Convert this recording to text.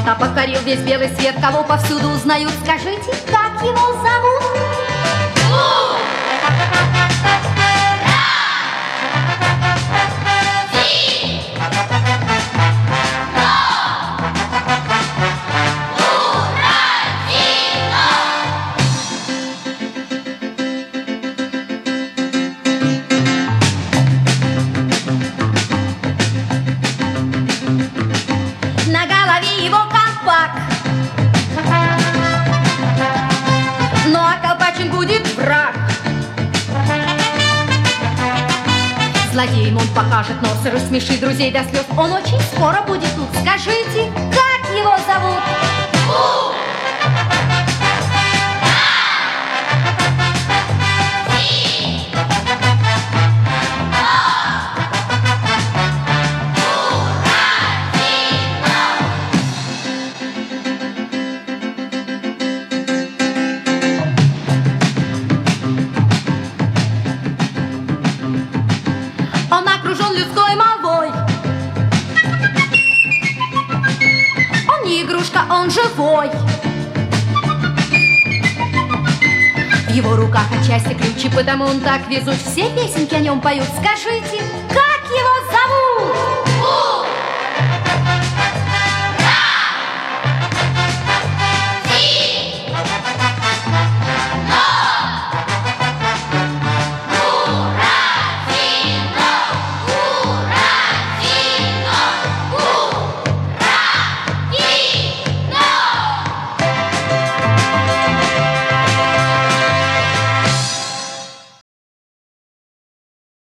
Мечта покорил весь белый свет, кого повсюду узнают. Скажите, как его зовут? На голове его колпак, ну а колпачен будет враг. Злодеям он покажет нос и рассмешит друзей до слез. Он очень скоро будет тут. Скажите, как его зовут? Он окружен людской молвой. Он не игрушка, он живой. В его руках отчасти ключи, потому он так везут. Все песенки о нем поют. Скажите, как его зовут?